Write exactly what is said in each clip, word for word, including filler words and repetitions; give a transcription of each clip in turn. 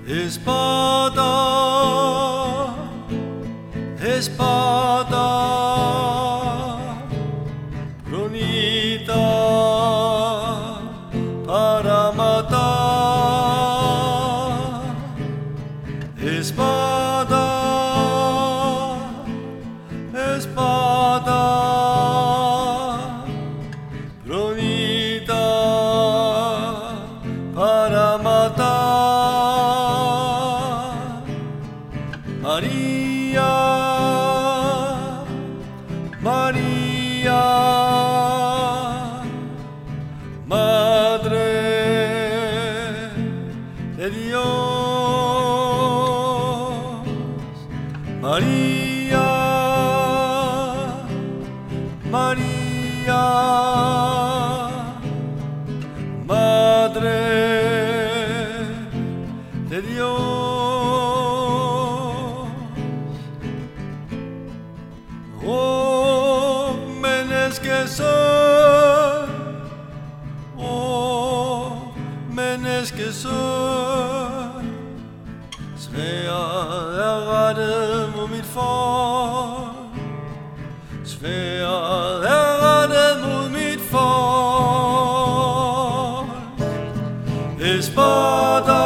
Espada, espada, brunita para matar. Espada, espada, brunita para matar. María, María, Madre de Dios. María, María, Madre de Dios. Oh, menneske søn, oh, menneske søn, sværdet er rettet mod mit folk, sværdet er rettet mod mit folk. Espada,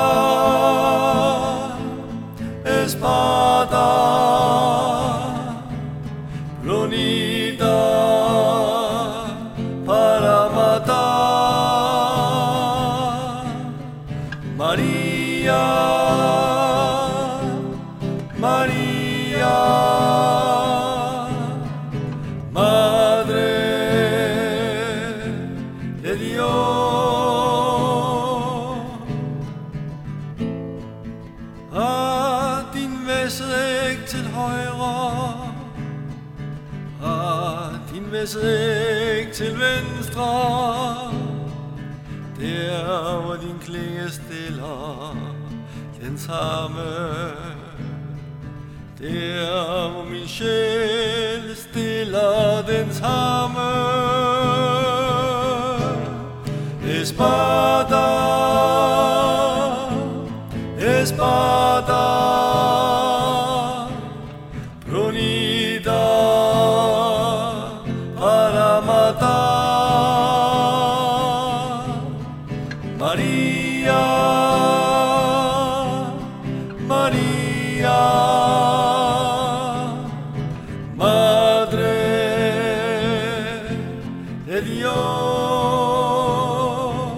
espada, brunita para matar. María, María, Madre de Dios. Ah, din væsseræg til højre, din væsseræg til venstre, der hvor din klinge stiller den samme, der hvor min sjæl stiller den samme. Espada, espada, brunita para matar. María, María, Madre de Dios.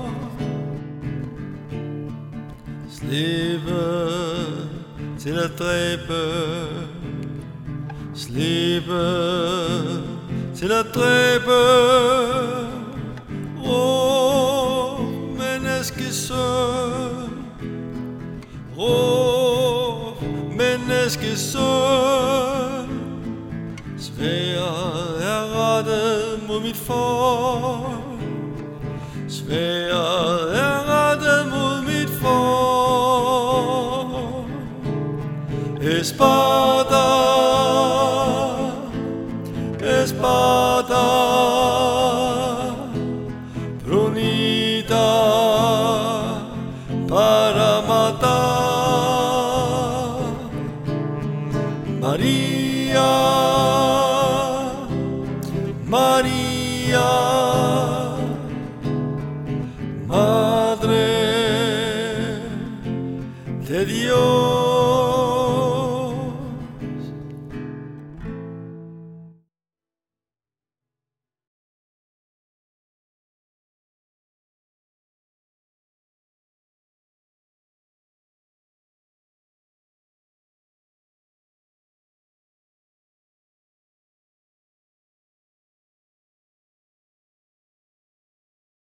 Slippe til at dræbe, slippe til at dræbe. Åh, menneskesøn, åh, menneskesøn, sværdet er rettet mod mit folk, sværdet er rettet mod mit folk. Espada,